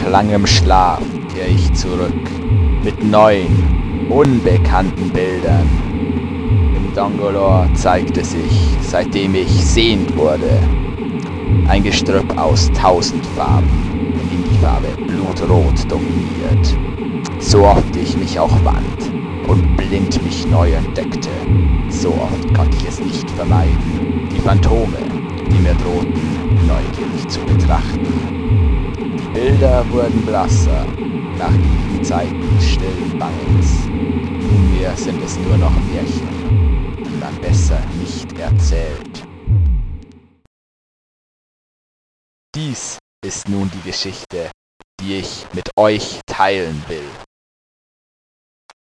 langem Schlaf kehr ich zurück mit neuen, unbekannten Bildern. Im Dongolor zeigte sich, seitdem ich sehend wurde, ein Gestrüpp aus 1000 Farben, in dem die Farbe Blutrot dominiert. So oft ich mich auch wand und blind mich neu entdeckte, so oft konnte ich es nicht vermeiden, die Phantome, die mir drohten, neugierig zu betrachten. Die Bilder wurden blasser, nach ewigen Zeiten stillen Bangens. Nunmehr sind es nur noch Märchen, die man besser nicht erzählt. Dies ist nun die Geschichte, die ich mit euch teilen will.